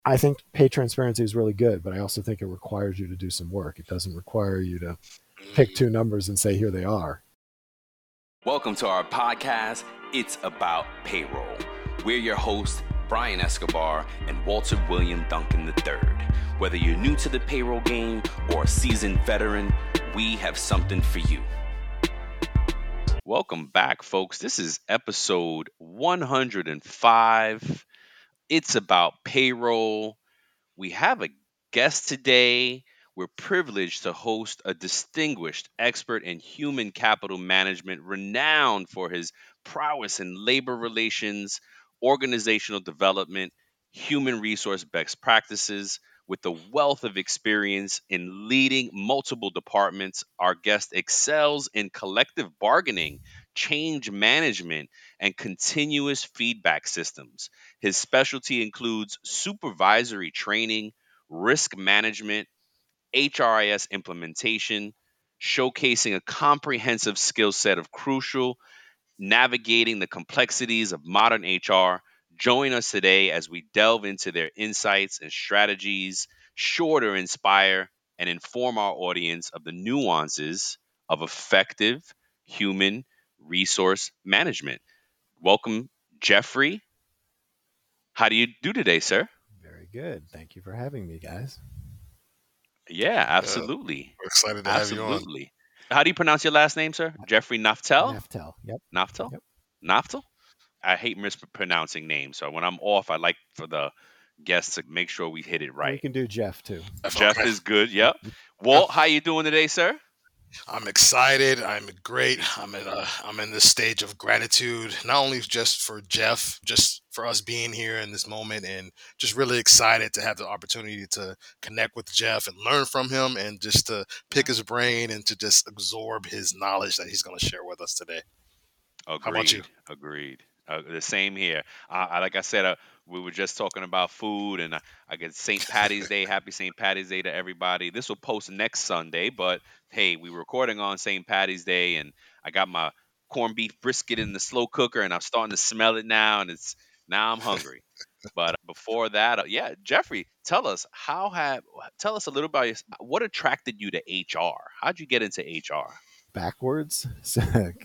I think pay transparency is really good, but I also think it requires you to do some work. It doesn't require you to pick two numbers and say, here they are. Welcome to our podcast, It's About Payroll. We're your hosts, Brian Escobar and Walter William Duncan III. Whether you're new to the payroll game or a seasoned veteran, we have something for you. Welcome back, folks. This is episode 105. It's About Payroll. We have a guest today. We're privileged to host a distinguished expert in human capital management, renowned for his prowess in labor relations, organizational development, human resource best practices. With a wealth of experience in leading multiple departments, our guest excels in collective bargaining, change management, and continuous feedback systems. His specialty includes supervisory training, risk management, HRIS implementation, showcasing a comprehensive skill set of crucial navigating the complexities of modern HR. Join us today as we delve into their insights and strategies, sure to inspire and inform our audience of the nuances of effective human resource management. Welcome, Jeffrey. How do you do today, sir? Very good. Thank you for having me, guys. Yeah, Yeah, absolutely. we're excited to have you on. Absolutely. How do you pronounce your last name, sir? Jeffrey Naftel? Naftel. Yep. Naftel? Yep. Naftel? I hate mispronouncing names. So when I'm off, I like for the guests to make sure we hit it We right. can do Jeff too. Jeff Okay. is good. Yep. Walt, how you doing today, sir? I'm excited. I'm great. I'm in this stage of gratitude, not only just for Jeff, just for us being here in this moment, and just really excited to have the opportunity to connect with Jeff and learn from him, and just to pick his brain and to just absorb his knowledge that he's going to share with us today. How about you? Agreed. The same here. Like I said, we were just talking about food, and I get St. Patty's Day. Happy St. Patty's Day to everybody. This will post next Sunday, but hey, we're recording on St. Patty's Day, and I got my corned beef brisket in the slow cooker, and I'm starting to smell it now, and now I'm hungry. But before that, yeah, Jeffrey, tell us a little about what attracted you to HR. How'd you get into HR? Backwards. So,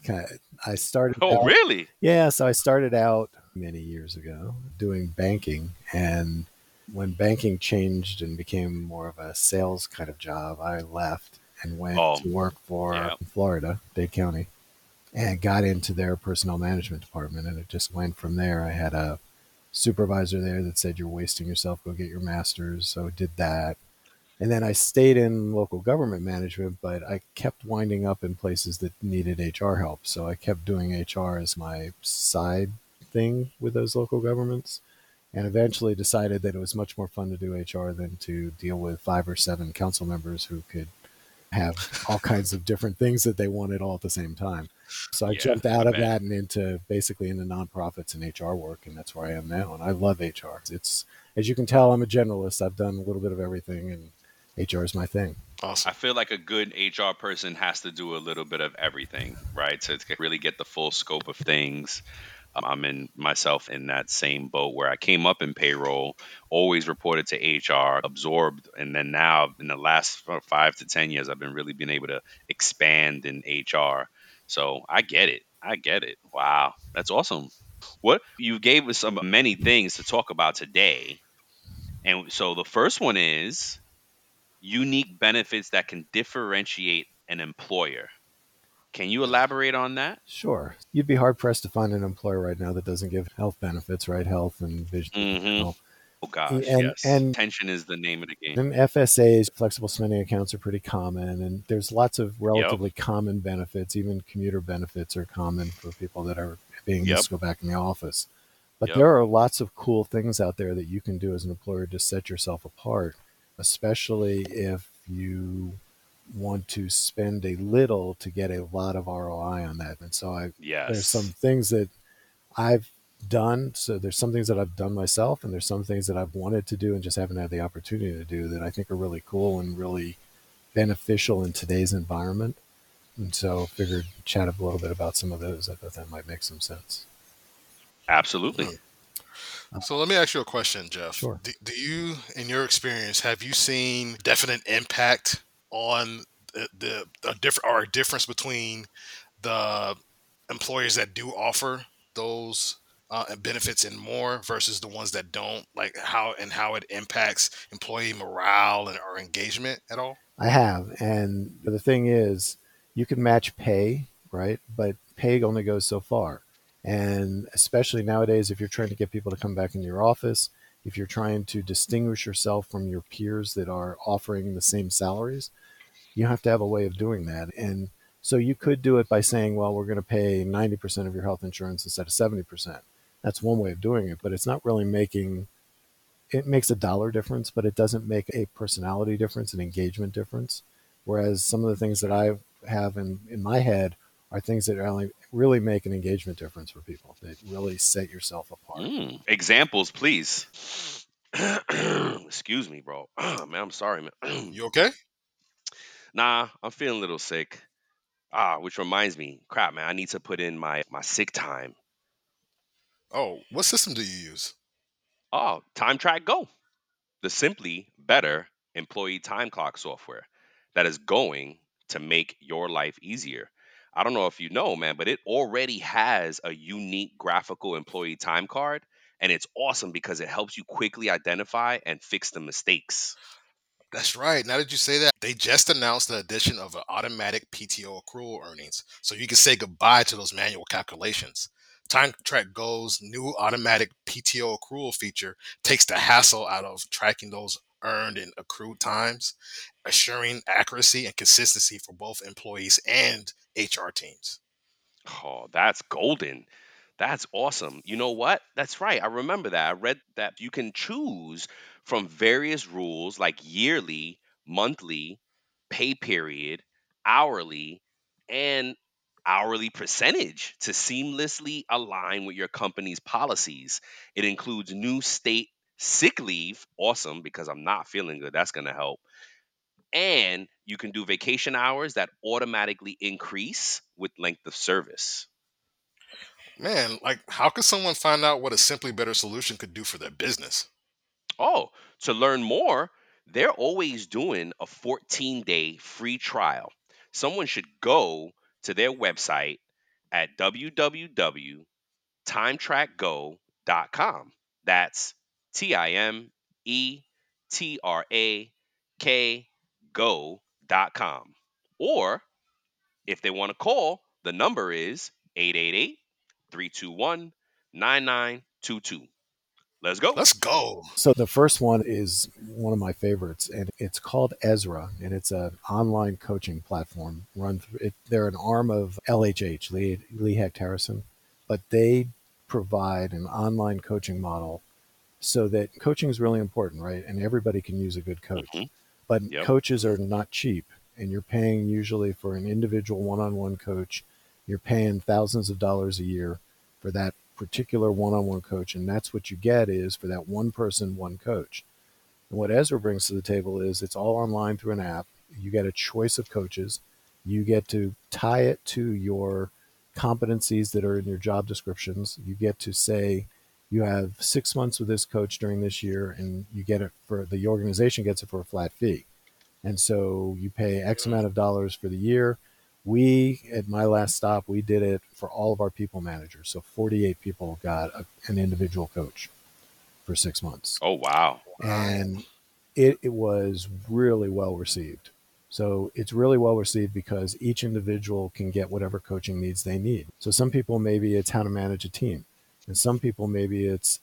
I started Oh, out, really? yeah, so I started out many years ago doing banking. And when banking changed and became more of a sales kind of job, I left and went Oh, to work for yeah. Florida, Dade County, and got into their personnel management department. And it just went from there. I had a supervisor there that said, "You're wasting yourself, go get your master's." So I did that. And then I stayed in local government management, but I kept winding up in places that needed HR help. So I kept doing HR as my side thing with those local governments, and eventually decided that it was much more fun to do HR than to deal with 5 or 7 council members who could have all kinds of different things that they wanted all at the same time. So I Yeah, jumped I out of bet. that and into basically into nonprofits and HR work, and that's where I am now. And I love HR. It's, as you can tell, I'm a generalist. I've done a little bit of everything, and HR is my thing. Awesome. I feel like a good HR person has to do a little bit of everything, right? To really get the full scope of things. I'm in myself in that same boat where I came up in payroll, always reported to HR, absorbed, and then now in the last 5 to 10 years, I've been really been able to expand in HR. So I get it. I get it. Wow, that's awesome. What you gave us some many things to talk about today, and so the first one is unique benefits that can differentiate an employer. Can you elaborate on that? Sure. You'd be hard pressed to find an employer right now that doesn't give health benefits, right? Health and vision and Mm-hmm. dental. Oh gosh, And yes. and Tension is the name of the game. and FSAs, flexible spending accounts, are pretty common, and there's lots of Yep. relatively common benefits. Even commuter benefits are common for people that are being Yep. asked to go back in the office. But Yep. there are lots of cool things out there that you can do as an employer to set yourself apart, especially if you want to spend a little to get a lot of ROI on that. And so there's some Yes. things that I've done. So there's some things that I've done myself, and there's some things that I've wanted to do and just haven't had the opportunity to do that I think are really cool and really beneficial in today's environment. And so figured chat a little bit about some of those. I thought that might make some sense. Absolutely. So let me ask you a question, Jeff. Sure. Do you, in your experience, have you seen definite impact on the different or a difference between the employers that do offer those benefits and more versus the ones that don't? Like how it impacts employee morale and or engagement at all? I have. And the thing is, you can match pay, right? But pay only goes so far. And especially nowadays, if you're trying to get people to come back into your office, if you're trying to distinguish yourself from your peers that are offering the same salaries, you have to have a way of doing that. And so you could do it by saying, well, we're going to pay 90% of your health insurance instead of 70%. That's one way of doing it, but it's not really making it makes a dollar difference, but it doesn't make a personality difference, an engagement difference. Whereas some of the things that I have in my head are things that really make an engagement difference for people, that really set yourself apart. Examples, please. Excuse me, bro. Man, I'm sorry, man. You okay? Nah, I'm feeling a little sick. Which reminds me, crap, man, I need to put in my sick time. Oh, what system do you use? Oh, Time Track Go, the simply better employee time clock software that is going to make your life easier. I don't know if you know, man, but it already has a unique graphical employee time card, and it's awesome because it helps you quickly identify and fix the mistakes. That's right. Now that you say that, they just announced the addition of an automatic PTO accrual earnings, so you can say goodbye to those manual calculations. Time Track Go's new automatic PTO accrual feature takes the hassle out of tracking those earned and accrued times, assuring accuracy and consistency for both employees and HR teams. Oh, that's golden. That's awesome. You know what? That's right. I remember that. I read that you can choose from various rules like yearly, monthly, pay period, hourly, and hourly percentage to seamlessly align with your company's policies. It includes new state sick leave. Awesome, because I'm not feeling good. That's going to help. And you can do vacation hours that automatically increase with length of service. Man, like, how could someone find out what a simply better solution could do for their business? Oh, to learn more, they're always doing a 14-day free trial. Someone should go to their website at www.timetrackgo.com. That's TIMETRAK go.com. Or if they want to call, the number is 888-321-9922. Let's go. Let's go. So the first one is one of my favorites, and it's called Ezra, and it's an online coaching platform run through it. They're an arm of LHH, Lee Hecht Harrison, but they provide an online coaching model so that coaching is really important, right? And everybody can use a good coach, Hmm. but Yep. coaches are not cheap, and you're paying usually for an individual one-on-one coach. You're paying thousands of dollars a year for that particular one-on-one coach, and that's what you get is for that one person, one coach. And what Ezra brings to the table is it's all online through an app. You get a choice of coaches. You get to tie it to your competencies that are in your job descriptions. You get to say you have 6 months with this coach during this year, and you get it for the organization gets it for a flat fee. And so you pay X amount of dollars for the year. We, at my last stop, we did it for all of our people managers. So 48 people got an individual coach for 6 months. Oh, wow. Wow. And it was really well received. So it's really well received because each individual can get whatever coaching needs they need. So some people maybe it's how to manage a team, and some people maybe it's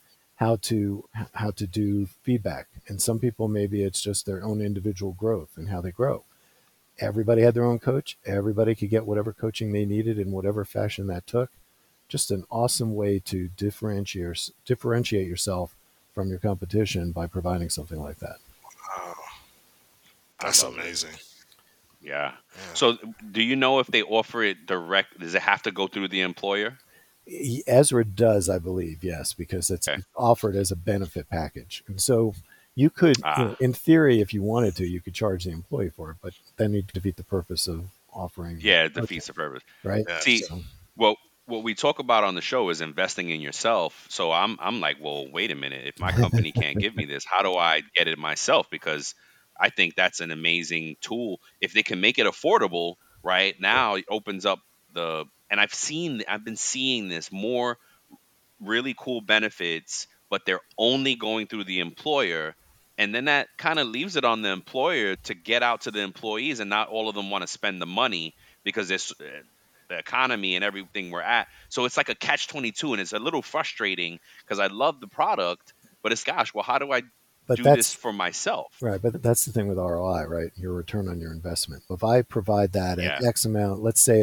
how to do feedback, and some people maybe it's just their own individual growth and how they grow. Everybody had their own coach. Everybody could get whatever coaching they needed in whatever fashion that took. Just an awesome way to differentiate yourself from your competition by providing something like that. Wow. I That's love it. amazing. Yeah. Yeah. So, do you know if they offer it direct? Does it have to go through the employer? Ezra does, I believe, yes, because it's Okay. offered as a benefit package. And so you could, Ah, in theory, if you wanted to, you could charge the employee for it, but then you defeat the purpose of offering yeah, it coaching, defeats the purpose. right? See, Yes. So well, what we talk about on the show is investing in yourself. So I'm like, well, wait a minute. If my company can't give me this, how do I get it myself? Because I think that's an amazing tool. If they can make it affordable, right now, it opens up and I've been seeing this more really cool benefits, but they're only going through the employer. And then that kind of leaves it on the employer to get out to the employees, and not all of them want to spend the money because it's the economy and everything we're at. So it's like a catch 22, and it's a little frustrating because I love the product, but it's gosh, well, how do I But do this that's for myself? right. But that's the thing with ROI, right? Your return on your investment. If I provide that Yeah, at X amount,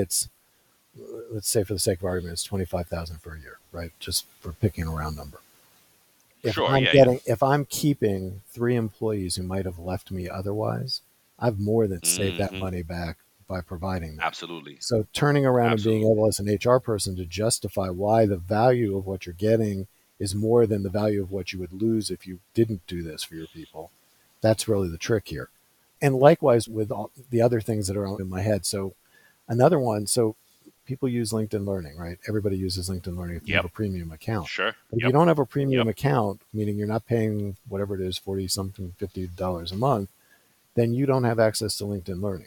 let's say for the sake of argument, it's 25,000 for a year, right? Just for picking a round number. sure. Yeah, yeah. If I'm keeping 3 employees who might have left me otherwise, I've more than saved that Hmm. money back by providing that. Absolutely. So turning around and being Absolutely. able as an HR person to justify why the value of what you're getting is more than the value of what you would lose if you didn't do this for your people. That's really the trick here. And likewise with all the other things that are in my head. So another one, so people use LinkedIn Learning, right? Everybody uses LinkedIn Learning if you have Yep. a premium account. Sure. But if you Yep. don't have a Yep. premium account, meaning you're not paying whatever it is, 40 something, $50 a month, then you don't have access to LinkedIn Learning.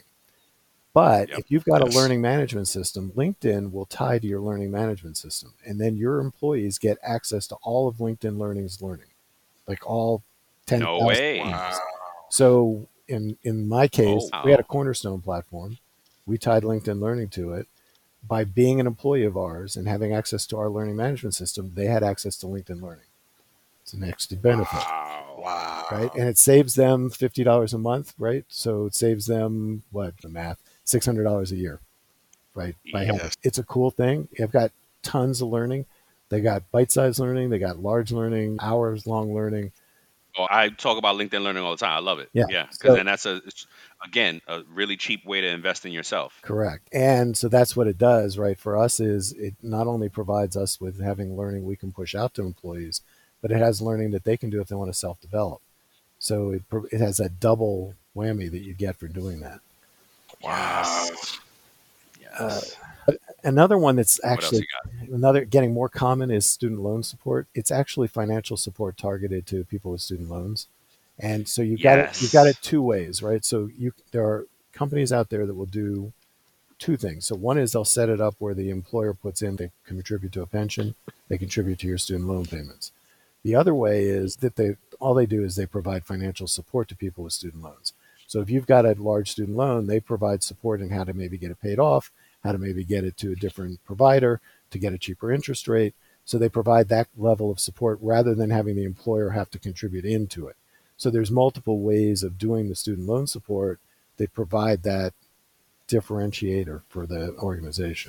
But Yep. if you've got a Yes. learning management system, LinkedIn will tie to your learning management system. And then your employees get access to all of LinkedIn Learning's learning, like all No 10,000 way. Wow. learners. So in my Oh case, we had a wow. Cornerstone platform. We tied LinkedIn Learning to it. By being an employee of ours and having access to our learning management system, they had access to LinkedIn Learning. It's an extra benefit, Wow. right? Wow. And it saves them $50 a month, right? So it saves them what the math $600 a year, right? By Yep. having Yes. it's a cool thing. You've got tons of learning. They got bite-sized learning. They got large learning, hours-long learning. Oh, I talk about LinkedIn Learning all the time. I love it. Yeah. Yeah, because So then it's, again, a really cheap way to invest in yourself. correct. And so that's what it does, right? For us is it not only provides us with having learning we can push out to employees, but it has learning that they can do if they want to self-develop. So it has a double whammy that you get for doing that. Wow. Yes. Uh, Yes. Another one that's What else actually you got? another getting more common is student loan support. It's actually financial support targeted to people with student loans. And so you've got Yes. it two ways, right? So there are companies out there that will do two things. So one is they'll set it up where the employer puts in, they contribute to a pension, they contribute to your student loan payments. The other way is that all they do is they provide financial support to people with student loans. So if you've got a large student loan, they provide support in how to maybe get it paid off, how to maybe get it to a different provider to get a cheaper interest rate. So they provide that level of support rather than having the employer have to contribute into it. So there's multiple ways of doing the student loan support that provide that differentiator for the organization.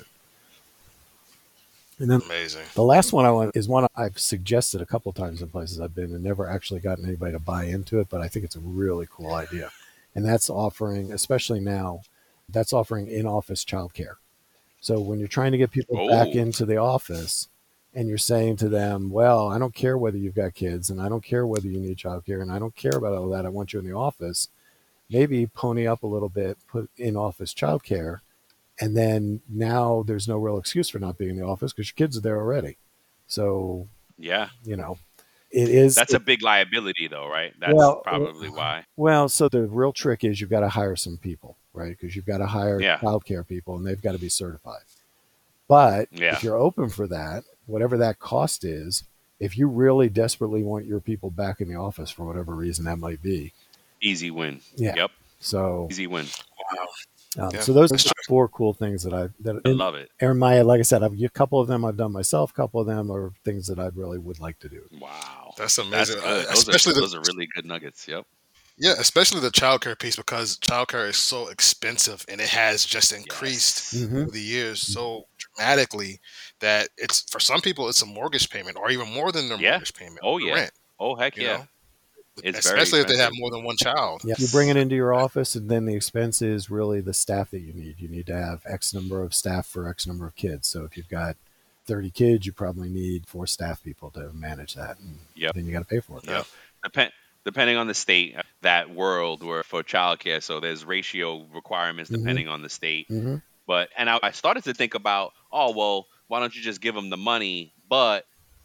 And then Amazing. the last one I want is one I've suggested a couple times in places I've been and never actually gotten anybody to buy into it, but I think it's a really cool idea. And that's offering, especially now, that's offering in-office childcare. So when you're trying to get people back Oh, into the office and you're saying to them, well, I don't care whether you've got kids and I don't care whether you need childcare and I don't care about all that. I want you in the office. Maybe pony up a little bit, put in-office childcare, and then now there's no real excuse for not being in the office because your kids are there already. So, yeah. you know, it is That's a big liability, though, right? That's well, probably why. well, so the real trick is you've got to hire some people, right? Because you've got to hire Yeah. childcare people and they've got to be certified. But Yeah. if you're open for that, whatever that cost is, if you really desperately want your people back in the office for whatever reason that might be, Easy win. yeah. Yep. So, Easy win. Wow. Yeah. so those are That's the true. 4 cool things that I love it. Aaron Maya, like I said, a couple of them I've done myself. A couple of them are things that I really would like to do. Wow. That's That's amazing. good. Especially Those are really good nuggets. Yep. especially the childcare piece because childcare is so expensive and it has just increased Yes. Mm-hmm. over the years so dramatically that it's for some people it's a mortgage payment or even more than their Yeah. mortgage payment Oh or the yeah. rent. Oh heck You yeah. know, It's very especially if they have expensive. more than one child. Yeah, you bring it into your office, and then the expense is really the staff that you need. You need to have X number of staff for X number of kids. So if you've got 30 kids, you probably need 4 staff people to manage that, and Yep. then you got to pay for it. Yeah. Depending on the state, that world where for childcare, so there's ratio requirements Mm-hmm. depending on the state. Mm-hmm. But I started to think about, oh well, why don't you just give them the money? But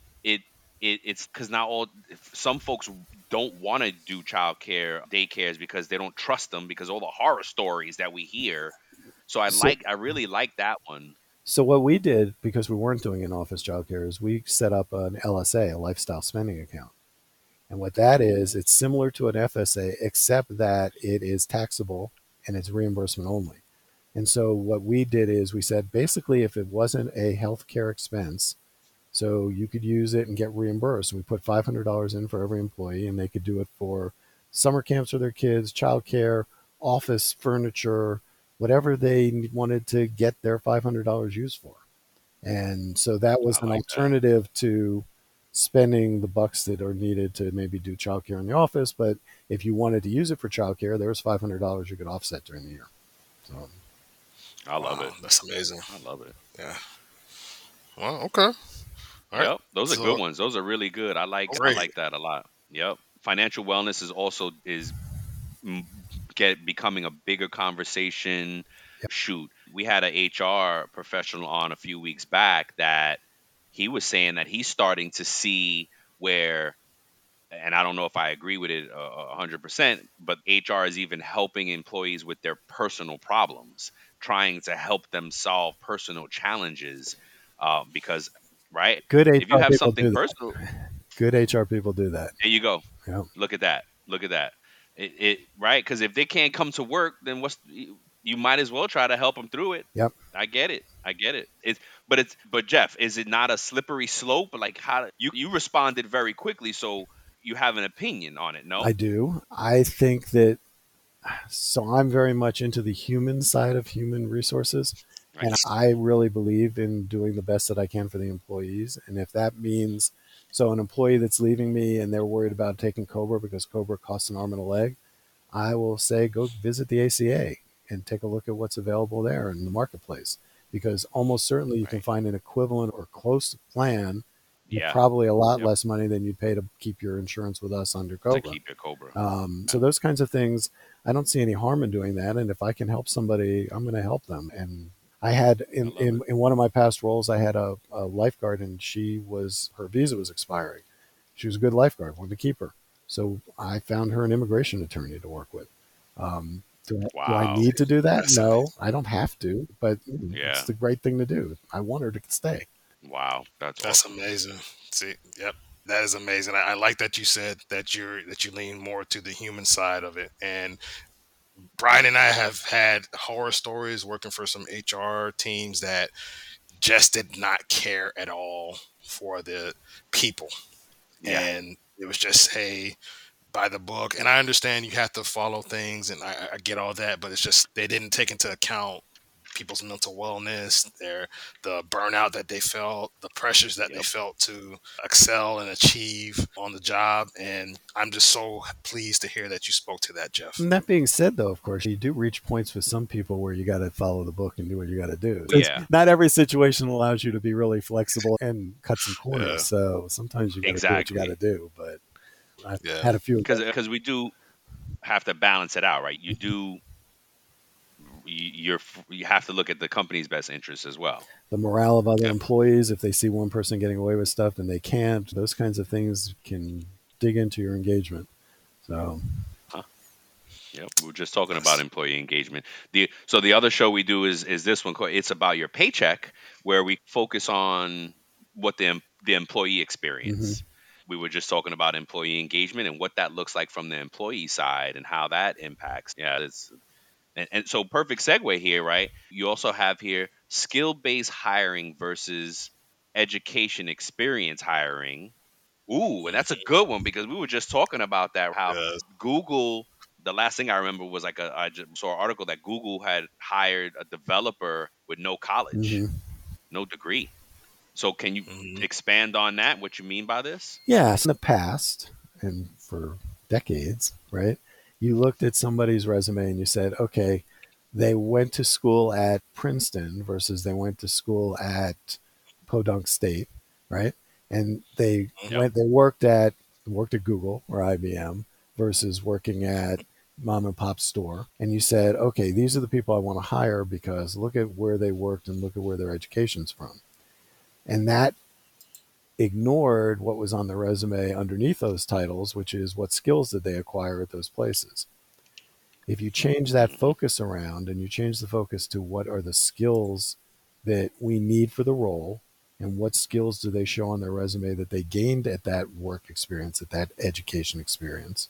it's because now some folks don't want to do childcare daycares because they don't trust them because all the horror stories that we hear. So So, I really like that one. so what we did, because we weren't doing in office childcare, is we set up an LSA, a lifestyle spending account. And what that is, it's similar to an FSA, except that it is taxable and it's reimbursement only. And so what we did is we said basically if it wasn't a healthcare expense, so you could use it and get reimbursed. We put $500 in for every employee, and they could do it for summer camps for their kids, childcare, office furniture, whatever they wanted to get their $500 used for. And so that was I an like that. alternative to spending the bucks that are needed to maybe do childcare in the office. But if you wanted to use it for childcare, there was $500 you could offset during the year. So I love Wow, it. that's amazing. I love it. Yeah. Well, okay. All right. Yep, those are good So ones. Those are really good. I great. like that a lot. Yep. Financial wellness is also is mm, get becoming a bigger conversation. yeah, Shoot, we had a HR professional on a few weeks back that he was saying that he's starting to see where, and I don't know if I agree with it 100%, but HR is even helping employees with their personal problems, trying to help them solve personal challenges, because right, good if you HR have people something do that. personal, Good HR people do that. there you go. Yeah. Look at that. Look at that. It right, because if they can't come to work, then you might as well try to help them through it. Yep. I get it. I get it. But Jeff, is it not a slippery slope? Like how you responded very quickly, so you have an opinion on it, I no? do. I think that so I'm very much into the human side of human resources. I And get I really believe in doing the best that I can for the employees. And if that means, so an employee that's leaving me and they're worried about taking Cobra because Cobra costs an arm and a leg, I will say go visit the ACA and take a look at what's available there in the marketplace. Because almost certainly you can right. find an equivalent or close plan with Yeah. probably a lot Yep. less money than you'd pay to keep your insurance with us under To Cobra. keep your Cobra. So those kinds of things, I don't see any harm in doing that. And if I can help somebody, I'm going to help them. And I had I love it. in one of my past roles, I had a lifeguard, and her visa was expiring. She was a good lifeguard, wanted to keep her, so I found her an immigration attorney to work with. Do I Wow. need to do that? That's No, amazing. I don't have to, but it's Yeah. the right thing to do. I want her to stay. Wow. That's That's awesome. amazing. See, yep. That is amazing. I like that you said that you lean more to the human side of it. And Brian and I have had horror stories working for some HR teams that just did not care at all for the people. Yeah. And it was just, hey, by the book. And I understand you have to follow things, and I get all that, but it's just they didn't take into account people's mental wellness, the burnout that they felt, the pressures that they Yep. felt to excel and achieve on the job. And I'm just so pleased to hear that you spoke to that, Jeff. And that being said, though, of course, you do reach points with some people where you got to follow the book and do what you got to do. So Yeah. not every situation allows you to be really flexible and cut some Yeah, corners. So sometimes you got to do what you got to Exactly. do. But I've yeah, had a few of those. Because we do have to balance it out, right? You have to look at the company's best interests as well. The morale of other yep. employees, if they see one person getting away with stuff and they can't, those kinds of things can dig into your engagement. So, Huh? Yep. We were just talking about Yes. employee engagement. The other show we do is this one. It's about your paycheck, where we focus on what the employee mhm. experience. We were just talking about employee engagement and what that looks like from the employee side and how that impacts. Yeah, and so perfect segue here, right? You also have here skill based hiring versus education experience hiring. Ooh, and that's a Mhm. good one because we were just talking about that. How Yes. Google, the last thing I remember was I just saw an article that Google had hired a developer with no college, Mhm. no degree. So can you Mhm. expand on that? What you mean by this? Yes, in the past and for decades, right? You looked at somebody's resume and you said, okay, they went to school at Princeton versus they went to school at Podunk State, right? And Yep. they worked at Google or IBM versus working at mom and pop store. And you said, okay, these are the people I want to hire because look at where they worked and look at where their education's from. And that ignored what was on the resume underneath those titles, which is what skills did they acquire at those places. If you change that Hmm. focus around and you change the focus to what are the skills that we need for the role and what skills do they show on their resume that they gained at that work experience, at that education experience,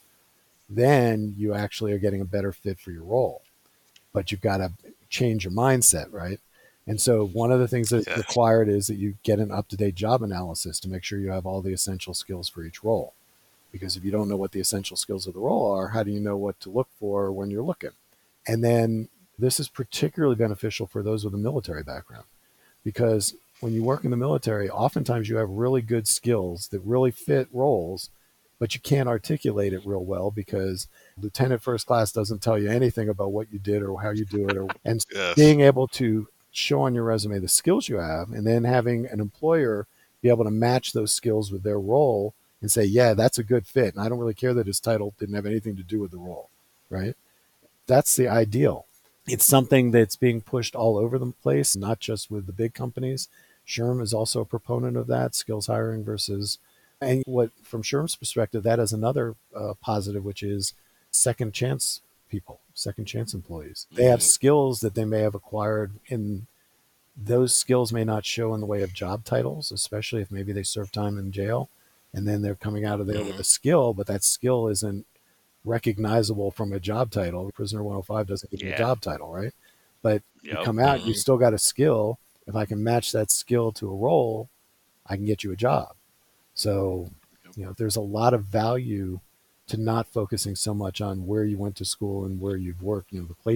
then you actually are getting a better fit for your role. But you've got to change your mindset, right? And so one of the things that's Yes. required is that you get an up-to-date job analysis to make sure you have all the essential skills for each role. Because if you don't know what the essential skills of the role are, how do you know what to look for when you're looking? And then this is particularly beneficial for those with a military background because when you work in the military, oftentimes you have really good skills that really fit roles, but you can't articulate it real well because lieutenant first class doesn't tell you anything about what you did or how you do it. And Yes. being able to show on your resume the skills you have and then having an employer be able to match those skills with their role and say, yeah, that's a good fit. And I don't really care that his title didn't have anything to do with the role, right? That's the ideal. It's something that's being pushed all over the place, not just with the big companies. SHRM is also a proponent of that, skills hiring versus, and what from SHRM's perspective, that is another positive, which is second chance people, second chance employees. They have Mm, skills that they may have acquired in those skills may not show in the way of job titles, especially if maybe they serve time in jail and then they're coming out of there with mhm. a skill, but that skill isn't recognizable from a job title. Prisoner 105 doesn't give you a Yeah. job title, right? But you Yep. come out, you Mhm. still got a skill. If I can match that skill to a role, I can get you a job. So, Yep. there's a lot of value to not focusing so much on where you went to school and where you've worked,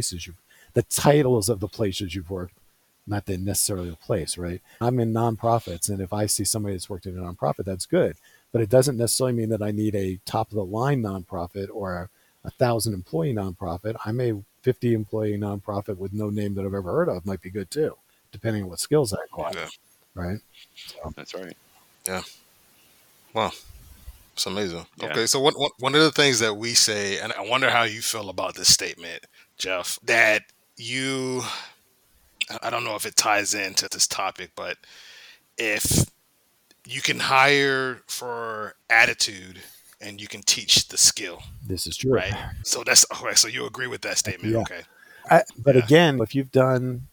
the titles of the places you've worked, not the necessarily the place, right? I'm in nonprofits, and if I see somebody that's worked in a nonprofit, that's good. But it doesn't necessarily mean that I need a top of the line nonprofit or a 1,000 employee nonprofit. I'm a 50 employee nonprofit with no name that I've ever heard of might be good too, depending on what skills I acquire, Yeah. Yeah. right? So, That's right. Yeah. Wow. It's amazing. Yeah. Okay, so one of the things that we say, and I wonder how you feel about this statement, Jeff, that you, I don't know if it ties into this topic, but if you can hire for attitude and you can teach the skill, this is true. right? So that's okay. So you agree with that statement? Yeah. Okay. But Yeah. again, if you've done,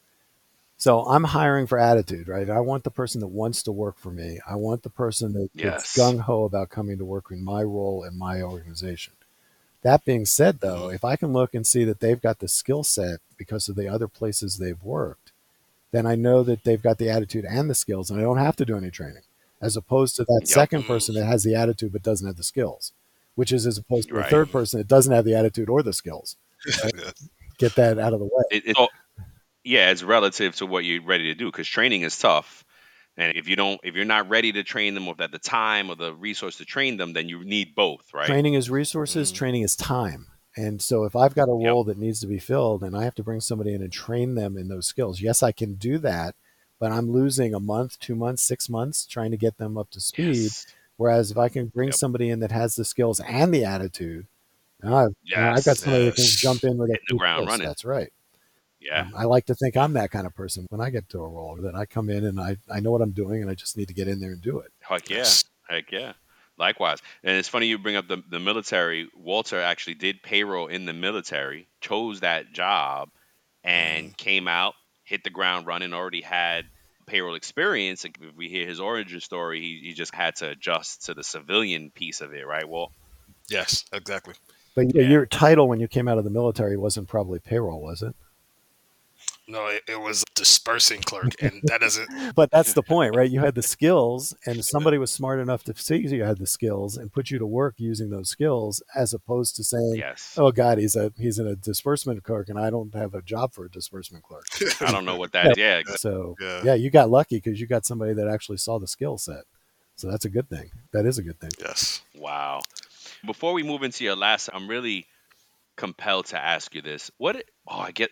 so I'm hiring for attitude, right? I want the person that wants to work for me. I want the person that's Yes. gung ho about coming to work in my role and my organization. That being said, though, Hmm. if I can look and see that they've got the skill set because of the other places they've worked, then I know that they've got the attitude and the skills, and I don't have to do any training, as opposed to that Yep. second person that has the attitude but doesn't have the skills, which is as opposed to the Right. third person that doesn't have the attitude or the skills. Right? Yeah. Get that out of the way. It's all, yeah, it's relative to what you're ready to do because training is tough. And if you're not ready to train them or at the time or the resource to train them, then you need both, right? Training is resources, Hmm. training is time. And so if I've got a Yep. role that needs to be filled and I have to bring somebody in and train them in those skills, yes, I can do that, but I'm losing a month, 2 months, 6 months trying to get them up to speed. Yes. Whereas if I can bring Yep. somebody in that has the skills and the attitude, I've got Yes. somebody that can Yes. jump in with a Hitting the few ground close. running. That's right. Yeah. I like to think I'm that kind of person when I get to a role that I come in and I know what I'm doing and I just need to get in there and do it. Heck yeah. Yes. Heck yeah. Likewise. And it's funny you bring up the military. Walter actually did payroll in the military, chose that job, Hmm. and came out, hit the ground running, already had payroll experience. Like, if we hear his origin story, he just had to adjust to the civilian piece of it, right? Well, Yes. Exactly. But yeah. your title when you came out of the military wasn't probably payroll, was it? No, it was dispersing clerk, and that doesn't. But that's the point, right? You had the skills, and somebody was smart enough to see you had the skills and put you to work using those skills, as opposed to saying, Yes. "Oh God, he's a disbursement clerk, and I don't have a job for a disbursement clerk." I don't know what that Yeah. is. Yeah. So Yeah. yeah, you got lucky because you got somebody that actually saw the skill set. So that's a good thing. That is a good thing. Yes. Wow. Before we move into your last, I'm really compelled to ask you this. I get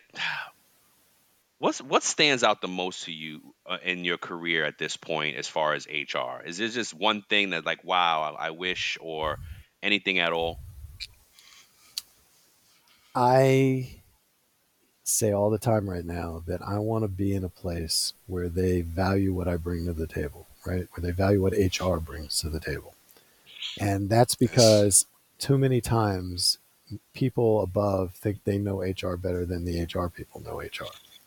what stands out the most to you in your career at this point as far as HR? Is there just one thing that like, wow, I wish, or anything at all? I say all the time right now that I want to be in a place where they value what I bring to the table, right? Where they value what HR brings to the table. And that's Yes. because too many times people above think they know HR better than the HR people know HR.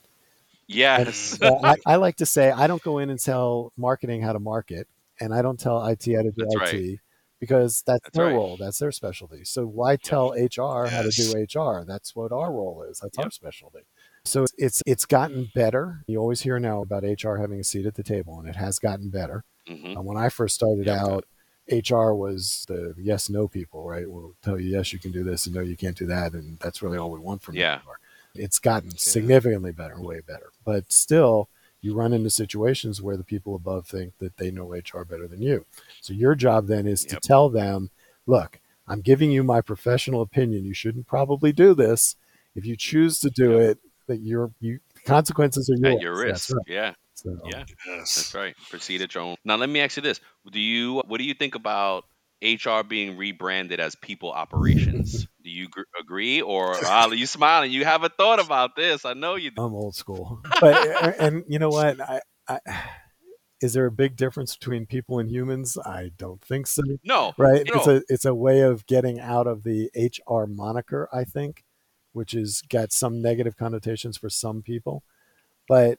And Yes. Mm, so I like to say I don't go in and tell marketing how to market, and I don't tell IT how to do That's right. IT because that's That's their right. role, that's their specialty. So why Yep. tell HR how to do yes. HR? That's what our role is. That's our Yep. specialty. So it's gotten better. You always hear now about HR having a seat at the table, and it has gotten better. Hmm. When I first started Yep. out, HR was the yes no people, right? We'll tell you yes you can do this and no you can't do that, and that's really all we want from Yeah. HR. It's gotten Yeah. significantly better, way better. But still, you run into situations where the people above think that they know HR better than you. So your job then is to Yep. tell them, look, I'm giving you my professional opinion. You shouldn't probably do this. If you choose to do Yep. it, that the consequences are At your yours. That's risk. right. Yeah. So Yeah. That's Yes. right. Proceed at your own. Now let me ask you this: what do you think about HR being rebranded as people operations? Do you agree, or you smiling? You haven't thought about this. I know you. I'm old school, but and you know what? I is there a big difference between people and humans? I don't think so. No. Right? It's No. a way of getting out of the HR moniker, I think, which has got some negative connotations for some people. But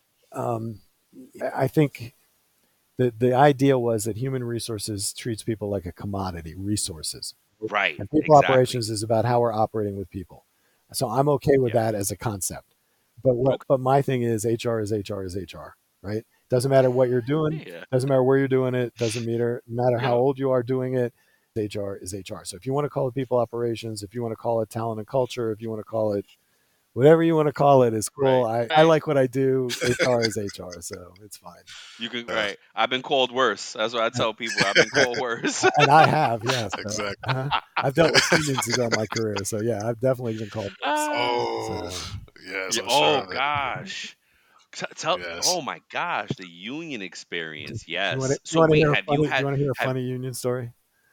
um, I think the idea was that human resources treats people like a commodity, resources, Right. and people Exactly. operations is about how we're operating with people. So I'm okay with Yeah. that as a concept. But Okay. my thing is HR is HR is HR, right? Doesn't matter what you're doing, Yeah. doesn't matter where you're doing it, doesn't matter how Yep. old you are doing it. HR is HR. So if you want to call it people operations, if you want to call it talent and culture, if you want to call it whatever you want to call it is cool. Right. I Right. like what I do. HR is HR, so it's fine. You can. Uh, Right. I've been called worse. That's what I tell people. I've been called worse. And I have, yes. exactly. I've dealt with unions throughout my career, so yeah, I've definitely been called worse. Ah. Oh, So yes, Yeah. I'm sure Oh of it. gosh. Yes. Oh my gosh, the union experience. you Yes. So want to wait, hear a have you funny? You had want to hear a have funny union story?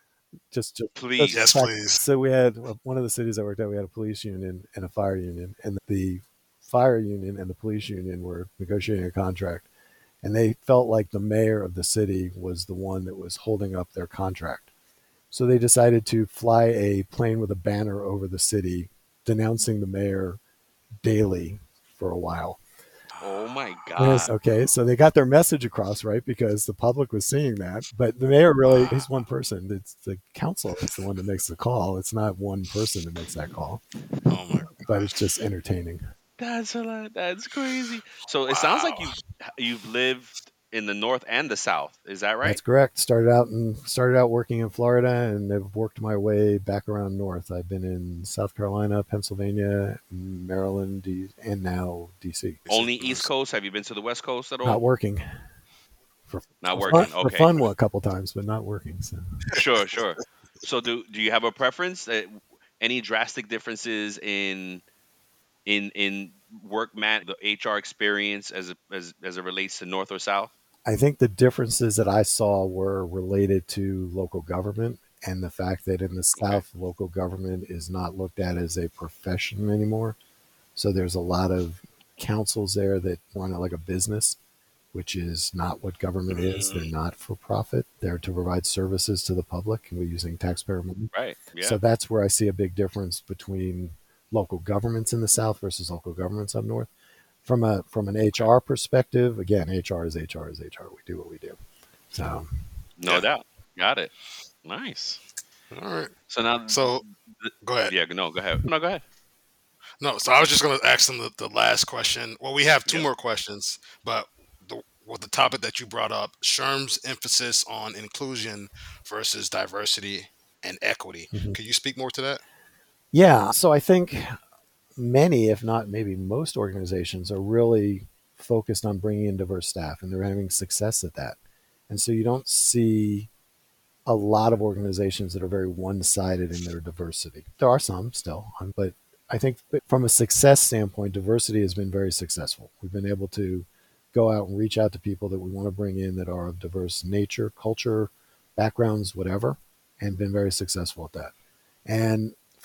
Just Yes, please? fact. please. So we had one of the cities I worked at. We had a police union and a fire union, and the fire union and the police union were negotiating a contract, and they felt like the mayor of the city was the one that was holding up their contract. So they decided to fly a plane with a banner over the city denouncing the mayor daily for a while. Oh my Yes, god. okay, so they got their message across, right? Because the public was seeing that. But the mayor really, Wow. he's one person. It's the council that's the one that makes the call. It's not one person that makes that call, Oh my but it's gosh. just entertaining. That's a lot. That's crazy. So it sounds like Wow. you've lived in the north and the south. Is that That's right? correct. Started out working in Florida, and have worked my way back around north. I've been in South Carolina, Pennsylvania, Maryland, and now DC. This is Only East nice. Coast. Have you been to the West Coast at Not all? working for Not for fun, working. for Okay. fun a couple times, but not working. So Sure, sure. So do you have a preference? Any drastic differences in the HR experience as it relates to North or South? I think the differences that I saw were related to local government and the fact that in the Okay. South, local government is not looked at as a profession anymore. So there's a lot of councils there that run it like a business, which is not what government is. They're Mm, not for profit. They're to provide services to the public, and we're using taxpayer money. Right. So Yeah. that's where I see a big difference between local governments in the South versus local governments up north. From an Okay. HR perspective, again, HR is HR is HR. We do what we do. So No yeah. doubt. Got it. Nice. All right. So now, So go ahead. yeah. No, go ahead. No, go ahead. No, so I was just going to ask them the last question. Well, we have two Yep. more questions, but the topic that you brought up, Sherm's emphasis on inclusion versus diversity and equity. mhm. Could you speak more to that? Yeah, so I think many, if not maybe most organizations, are really focused on bringing in diverse staff, and they're having success at that. And so you don't see a lot of organizations that are very one-sided in their diversity. There are some still, but I think from a success standpoint, diversity has been very successful. We've been able to go out and reach out to people that we want to bring in that are of diverse nature, culture, backgrounds, whatever, and been very successful at that. And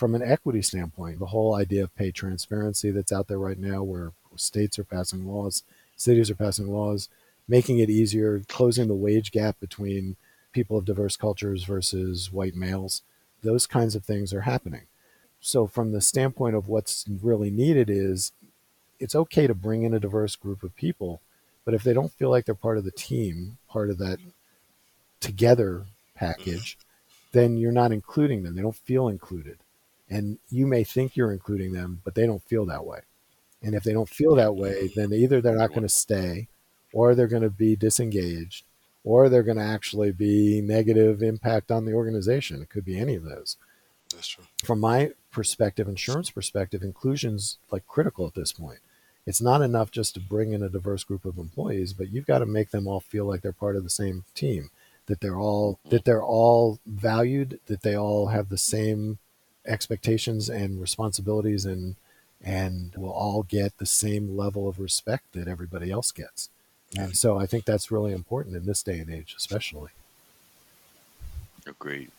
from an equity standpoint, the whole idea of pay transparency that's out there right now, where states are passing laws, cities are passing laws, making it easier, closing the wage gap between people of diverse cultures versus white males, those kinds of things are happening. So, from the standpoint of what's really needed, is it's okay to bring in a diverse group of people, but if they don't feel like they're part of the team, part of that together package, then you're not including them. They don't feel included. And you may think you're including them, but they don't feel that way. And if they don't feel that way, then either they're not going to stay, or they're going to be disengaged, or they're going to actually be negative impact on the organization. It could be any of those. That's true. From my perspective, insurance perspective, inclusion's like critical at this point. It's not enough just to bring in a diverse group of employees, but you've got to make them all feel like they're part of the same team, that they're all valued, that they all have the same expectations and responsibilities, and will all get the same level of respect that everybody else gets. And so I think that's really important in this day and age, especially. Agreed.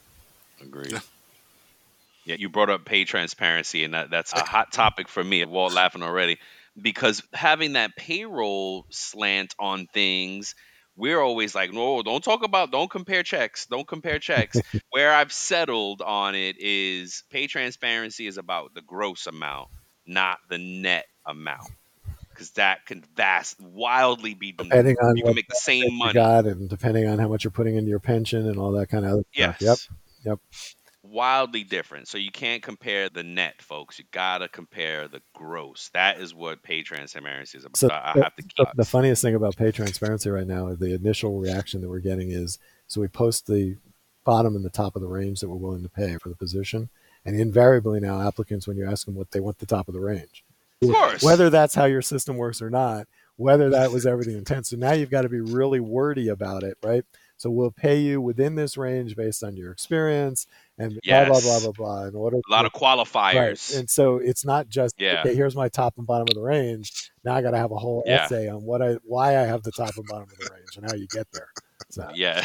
Yeah, you brought up pay transparency, and that's a hot topic for me. Walt laughing already, because having that payroll slant on things, we're always like, no, don't compare checks. Don't compare checks. Where I've settled on it is pay transparency is about the gross amount, not the net amount. Because that can wildly be depending on you what can make the same money. You got, and depending on how much you're putting into your pension and all that kind of other Yes. stuff. Yep. Wildly different. So you can't compare the net, folks. You gotta compare the gross. That is what pay transparency is about. So I have to keep the funniest thing about pay transparency right now, the initial reaction that we're getting is, so we post the bottom and the top of the range that we're willing to pay for the position, and invariably now applicants, when you ask them what they want, the top of the range. Of course. Whether that's how your system works or not, whether that was ever the intent. So now you've got to be really wordy about it, right? So we'll pay you within this range based on your experience and blah, blah, blah, blah, blah. In order a lot of qualifiers. Right. And so it's not just, Yeah. okay, here's my top and bottom of the range. Now I got to have a whole essay on why I have the top and bottom of the range and how you get there. So. Yeah.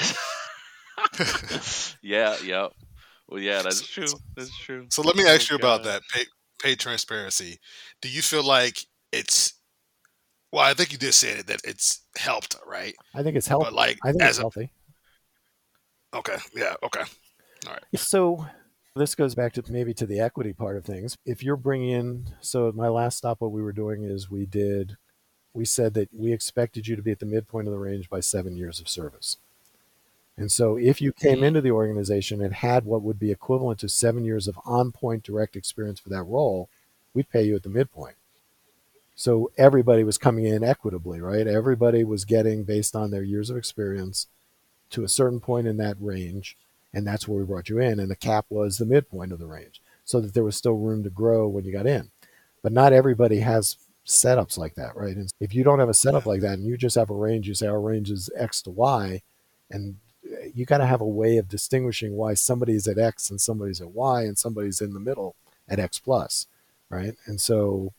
Yeah. Well, yeah, that's true. That's true. So let me ask you about that pay transparency. Do you feel like it's, well, I think you just said it, that it's helped, right? I think it's healthy. But like, I think it's healthy. Okay. Yeah. Okay. All right. So this goes back to maybe to the equity part of things. If you're bringing in, so my last stop, what we were doing is we said that we expected you to be at the midpoint of the range by 7 years of service. And so if you came into the organization and had what would be equivalent to 7 years of on-point direct experience for that role, we'd pay you at the midpoint. So everybody was coming in equitably, right? Everybody was getting, based on their years of experience, to a certain point in that range. And that's where we brought you in. And the cap was the midpoint of the range, so that there was still room to grow when you got in. But not everybody has setups like that, right? And if you don't have a setup like that and you just have a range, you say our range is X to Y, and you got to have a way of distinguishing why somebody's at X and somebody's at Y and somebody's in the middle at X plus, right? And so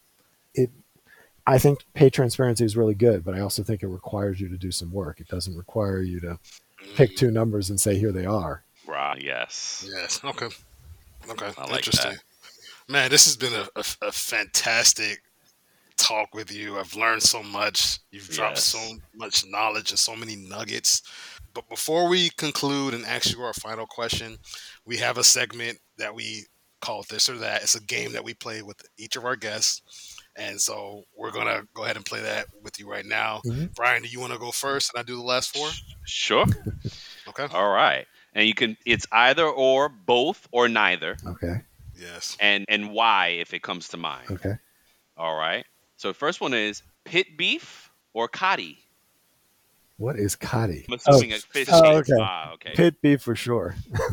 I think pay transparency is really good, but I also think it requires you to do some work. It doesn't require you to pick two numbers and say, here they are. Right. Yes. Okay. I like Interesting. that. Man, this has been a fantastic talk with you. I've learned so much. You've dropped so much knowledge and so many nuggets. But before we conclude and ask you our final question, we have a segment that we call This or That. It's a game that we play with each of our guests. And so we're going to go ahead and play that with you right now. Mm-hmm. Brian, do you want to go first and I do the last four? Sure. Okay. All right. And it's either or, both, or neither. Okay. Yes. And why, if it comes to mind. Okay. All right. So the first one is pit beef or Cotty? What is Cotty? I'm assuming a fish. Okay. Okay. Pit beef for sure.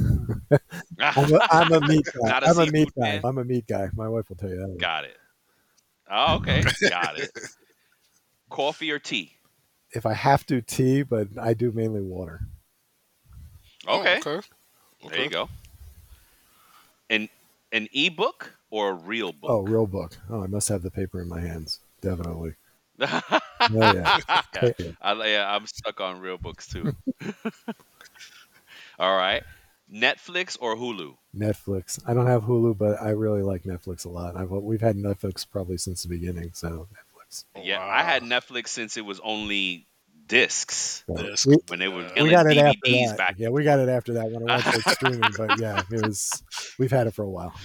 I'm a meat guy. I'm a meat guy. I'm a meat guy. My wife will tell you that. Got it. Oh, okay. Got it. Coffee or tea? If I have to, tea, but I do mainly water. Okay. Okay. There you go. An e-book or a real book? Oh, real book. Oh, I must have the paper in my hands. Definitely. Yeah. I'm stuck on real books too. All right. Netflix or Hulu? Netflix. I don't have Hulu, but I really like Netflix a lot. We've had Netflix probably since the beginning, so Netflix. Oh, Yeah, I had wow. Netflix since it was only discs So This, when they were yeah. we mailing got it after DVDs that. back Yeah, and we got forth. it after that when it went to streaming. But yeah, it was. We've had it for a while.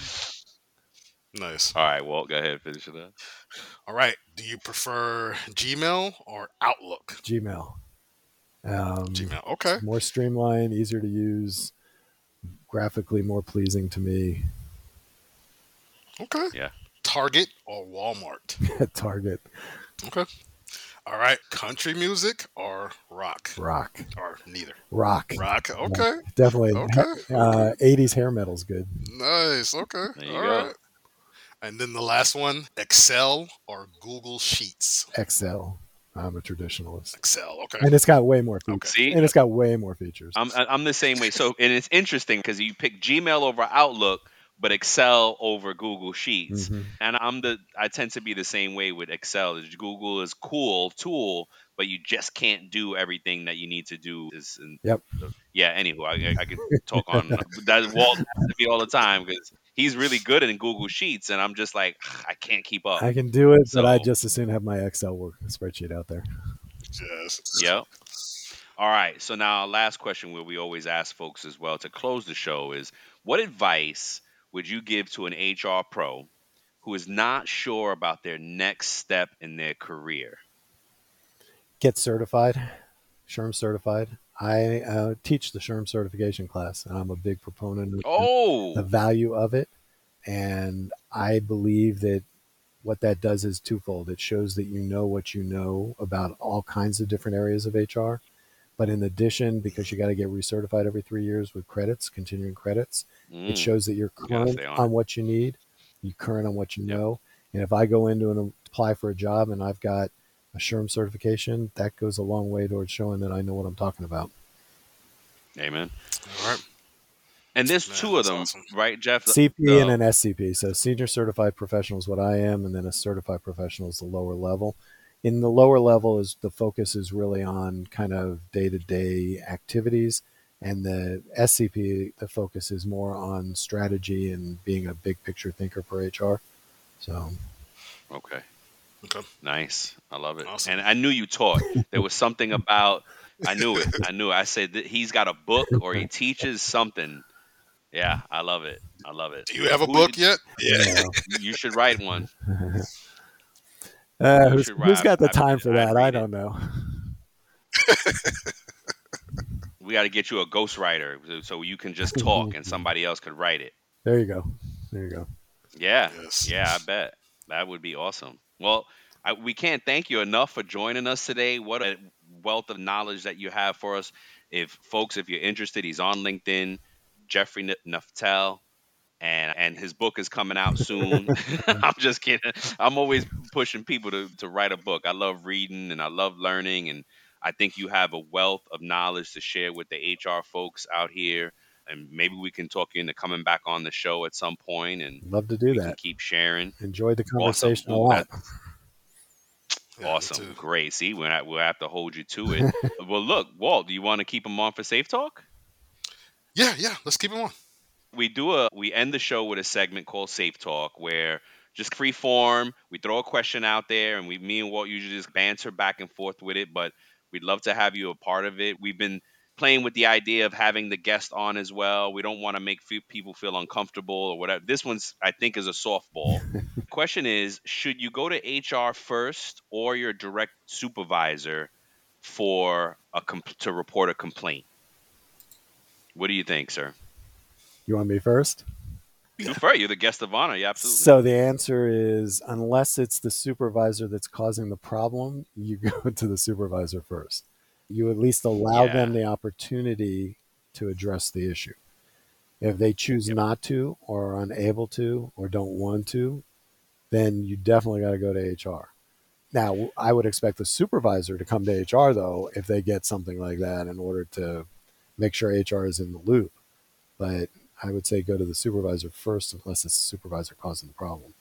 Nice. All right, Walt, go ahead, finish it up. All right. Do you prefer Gmail or Outlook? Gmail. Gmail. Okay. More streamlined, easier to use, graphically more pleasing to me. Okay. Yeah. Target or Walmart? At Target. Okay. All right. Country music or rock? Rock. Or neither? Rock. Rock. Okay. Definitely. Okay. Okay. 80s hair metal's good. Nice. Okay. There you All go. right. And then the last one, Excel or Google Sheets? Excel. I'm a traditionalist. Excel. Okay. And it's got way more features. Okay. See, And it's got way more features. I'm the same way. So, and it's interesting because you pick Gmail over Outlook, but Excel over Google Sheets. Mhm. And I tend to be the same way with Excel. Google is cool tool, but you just can't do everything that you need to do. Yep. Yeah. Anywho, I could talk on that. Walt has to be all the time because he's really good in Google Sheets, and I'm just like I can't keep up. I can do it, but I So just as soon have my Excel spreadsheet out there. Yes. yeah. All right. So now, last question, where we always ask folks as well to close the show is, what advice would you give to an HR pro who is not sure about their next step in their career? Get certified, SHRM certified. I teach the SHRM certification class, and I'm a big proponent of the Oh, value of it. And I believe that what that does is twofold. It shows that you know what you know about all kinds of different areas of HR. But in addition, because you got to get recertified every 3 years with credits, continuing credits, it shows that you're you gotta current stay on on it. what you need, you're current on what you Yep. know. And if I go into and apply for a job and I've got a SHRM certification, that goes a long way towards showing that I know what I'm talking about. Amen. All right. And there's Man, two of that's them, awesome. right, Jeff? CP and an SCP. So senior certified professional is what I am, and then a certified professional is the lower level. In the lower level, is the focus is really on kind of day-to-day activities, and the SCP, the focus is more on strategy and being a big picture thinker for HR. So Okay. Okay. Nice. I love it. Awesome. And I knew you taught. There was something about. I knew it. I said that he's got a book or he teaches something. Yeah, I love it. I love it. Do you have a Who book did- yet? Yeah. You should write one. You should who's write. got the I'd- time for I'd that? read I it. don't know. We got to get you a ghostwriter so you can just talk and somebody else could write it. There you go. There you go. Yeah. Yes. Yeah, I bet. That would be awesome. Well, we can't thank you enough for joining us today. What a wealth of knowledge that you have for us. If you're interested, he's on LinkedIn, Jeffrey Naftel, and his book is coming out soon. I'm just kidding. I'm always pushing people to write a book. I love reading and I love learning, and I think you have a wealth of knowledge to share with the HR folks out here. And maybe we can talk you into coming back on the show at some point, and Love to do we can that. keep sharing. Enjoyed the Awesome. conversation a Ooh, lot. Yeah, me Awesome. too. Great. See, we'll have to hold you to it. Well, look, Walt, do you want to keep him on for Safe Talk? Yeah. Let's keep him on. We end the show with a segment called Safe Talk, where just free form, we throw a question out there, and me and Walt usually just banter back and forth with it, but we'd love to have you a part of it. We've been playing with the idea of having the guest on as well. We don't want to make people feel uncomfortable or whatever. This one's, I think, is a softball. Question is, should you go to HR first or your direct supervisor for to report a complaint? What do you think, sir? You want me first? You first. You're the guest of honor. Yeah, absolutely. So the answer is, unless it's the supervisor that's causing the problem, you go to the supervisor first. You at least allow Yeah. them the opportunity to address the issue. If they choose not to, or are unable to, or don't want to, then you definitely got to go to HR. Now, I would expect the supervisor to come to HR, though, if they get something like that, in order to make sure HR is in the loop. But I would say go to the supervisor first, unless it's the supervisor causing the problem.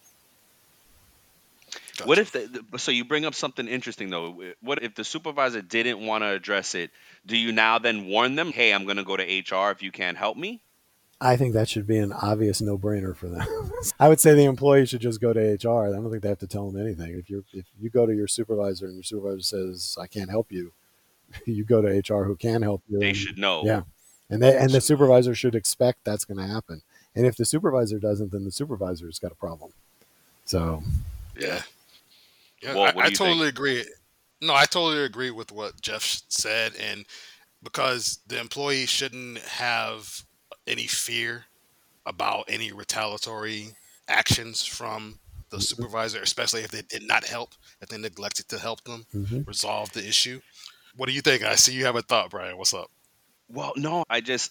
What if so you bring up something interesting though? What if the supervisor didn't want to address it? Do you now then warn them, "Hey, I'm going to go to HR if you can't help me"? I think that should be an obvious no-brainer for them. I would say the employee should just go to HR. I don't think they have to tell them anything. If you go to your supervisor and your supervisor says I can't help you, you go to HR who can help you. They And should know. yeah, and the Should know. supervisor should expect that's going to happen. And if the supervisor doesn't, then the supervisor's got a problem. So Yeah. Yeah. Yeah, Well, what I do you think? totally agree. No, I totally agree with what Jeff said, and because the employee shouldn't have any fear about any retaliatory actions from the mhm, supervisor, especially if they did not help, if they neglected to help them mhm. resolve the issue. What do you think? I see you have a thought, Brian. What's up? Well, no,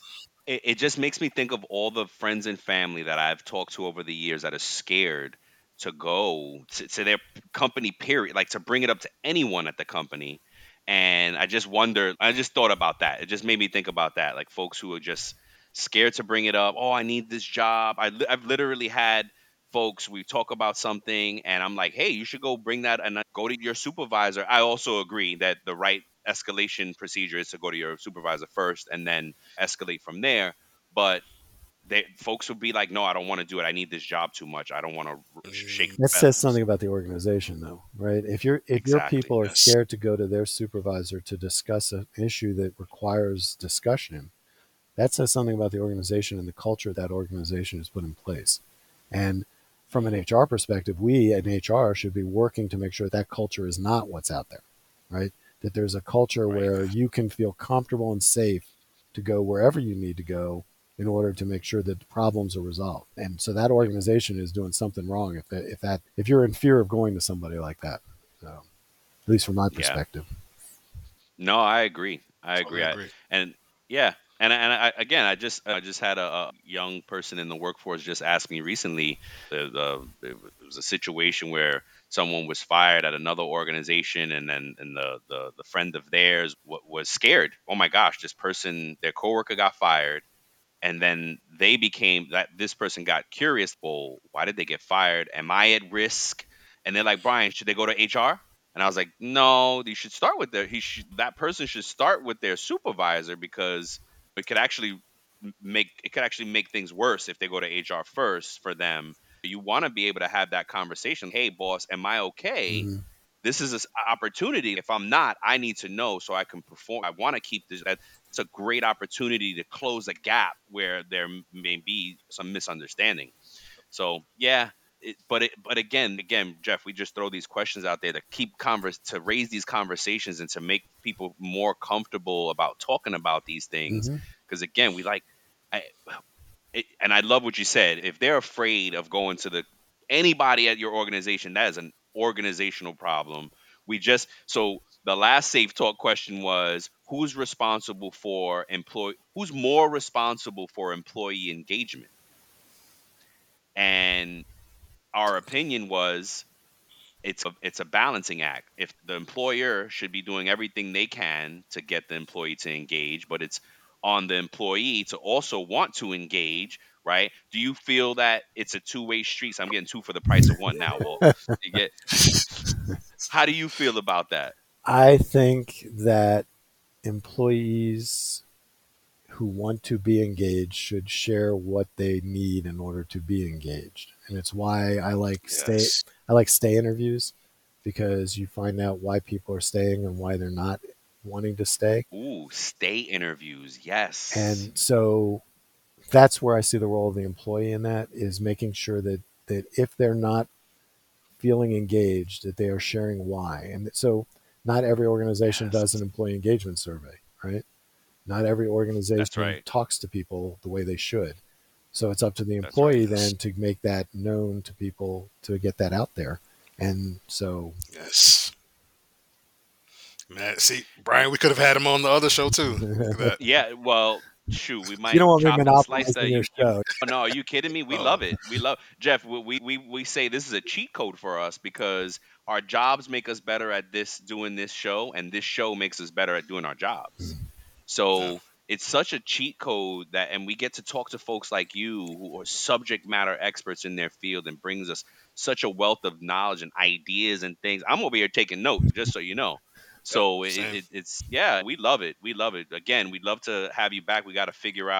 it just makes me think of all the friends and family that I've talked to over the years that are scared to go to their company, period, like to bring it up to anyone at the company. And I just wonder, I just thought about that. It just made me think about that. Like folks who are just scared to bring it up. Oh, I need this job. I've literally had folks, we talk about something and I'm like, hey, you should go bring that and go to your supervisor. I also agree that the right escalation procedure is to go to your supervisor first and then escalate from there. But folks would be like, no, I don't want to do it. I need this job too much. I don't want to shake Mm, That says feathers. something about the organization, though, right? If your Exactly. people are yes. scared to go to their supervisor to discuss an issue that requires discussion, that says something about the organization and the culture that organization has put in place. And from an HR perspective, we in HR should be working to make sure that culture is not what's out there, right? That there's a culture Right. where you can feel comfortable and safe to go wherever you need to go in order to make sure that the problems are resolved. And so that Yep. organization is doing something wrong if you're in fear of going to somebody like that. So, at least from my Yeah. perspective. No, I agree. I agree. Totally agree. And yeah, again, I just had a young person in the workforce just ask me recently. It was a situation where someone was fired at another organization, and then the friend of theirs was scared. Oh my gosh, this person, their coworker, got fired, and then they became that this person got curious. Well, why did they get fired? Am I at risk? And they're like, Brian, should they go to HR? And I was like, no, you should start with that person should start with their supervisor, because it could actually make things worse if they go to HR first for them. You want to be able to have that conversation. Hey, boss, am I okay? Mhm. This is an opportunity. If I'm not, I need to know so I can perform. I want to keep this. It's a great opportunity to close a gap where there may be some misunderstanding. So yeah, but again, Jeff, we just throw these questions out there to to raise these conversations and to make people more comfortable about talking about these things. Mhm. Because again, I, and I love what you said. If they're afraid of going to the anybody at your organization, that is an organizational problem. So the last safe talk question was who's more responsible for employee engagement? And our opinion was it's a balancing act. If the employer should be doing everything they can to get the employee to engage, but it's on the employee to also want to engage, right? Do you feel that it's a two-way street? So I'm getting two for the price of one now. Well, you get how do you feel about that? I think that employees who want to be engaged should share what they need in order to be engaged. And it's why Yes. I like stay interviews, because you find out why people are staying and why they're not wanting to stay. Ooh, stay interviews. Yes. And so that's where I see the role of the employee in that, is making sure that if they're not feeling engaged, that they are sharing why. And so not every organization does an Yes. employee engagement survey, right? Not every That's organization right. talks to people the way they should. So it's up to the That's right. employee Yes. then to make that known to people, to get that out there. And so Yes. Man, see, Brian, we could have had him on the other show too. Look at you that. Yeah, well, shoot, we don't might want me chop and slice monopolizing that. your You show. oh, no, are you kidding me? We Oh, love it. We love Jeff. We say this is a cheat code for us because our jobs make us better at doing this show, and this show makes us better at doing our jobs. yeah. So it's such a cheat code and we get to talk to folks like you who are subject matter experts in their field and brings us such a wealth of knowledge and ideas and things. I'm over here taking notes, just so you know. Yep. So Same. it's yeah, we love it. We love it. Again, we'd love to have you back. We got to figure out.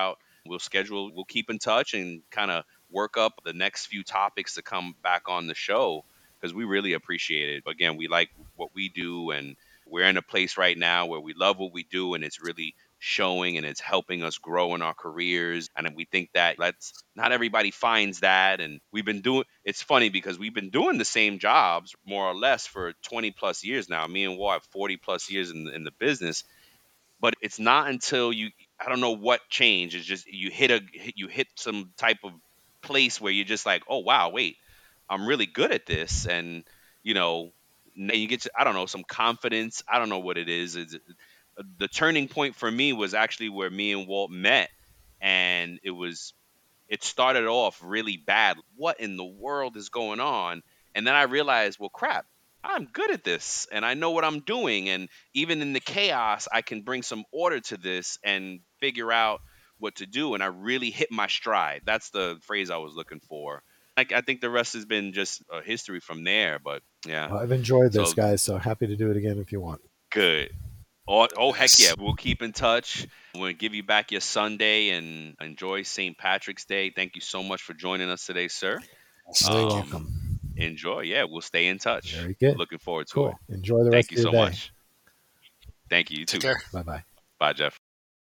we'll keep in touch and kind of work up the next few topics to come back on the show because we really appreciate it. Again, we like what we do, and we're in a place right now where we love what we do, and it's really showing and it's helping us grow in our careers. And we think that let's not everybody finds that. And it's funny because we've been doing the same jobs more or less for 20 plus years now. Me and Walt have 40 plus years in the business, but it's not until I don't know what changed. It's just you hit some type of place where you're just like, oh wow, wait, I'm really good at this. And you know, you get I don't know, some confidence. I don't know what it is. The turning point for me was actually where me and Walt met, and it started off really bad. What in the world is going on? And then I realized, well, crap, I'm good at this and I know what I'm doing. And even in the chaos, I can bring some order to this and figure out what to do. And I really hit my stride. That's the phrase I was looking for. I think the rest has been just a history from there. But yeah, Well, I've enjoyed this, so guys, so happy to do it again if you want. good. Oh, heck yeah. Yes. We'll keep in touch. We'll give you back your Sunday and enjoy St. Patrick's Day. Thank you so much for joining us today, sir. Yes, Very thank you. welcome. Enjoy. Yeah, we'll stay in touch. Very good. Looking forward to it. Cool. Enjoy the rest Thank of you your so day. much. Thank you. You Take too. care. Bye-bye. Bye, Jeff.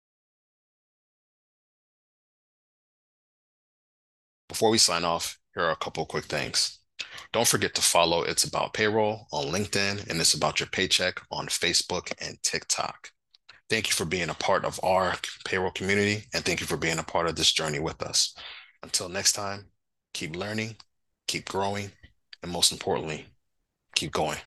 Before we sign off, here are a couple quick things. Don't forget to follow It's About Payroll on LinkedIn and It's About Your Paycheck on Facebook and TikTok. Thank you for being a part of our payroll community, and thank you for being a part of this journey with us. Until next time, keep learning, keep growing, and most importantly, keep going.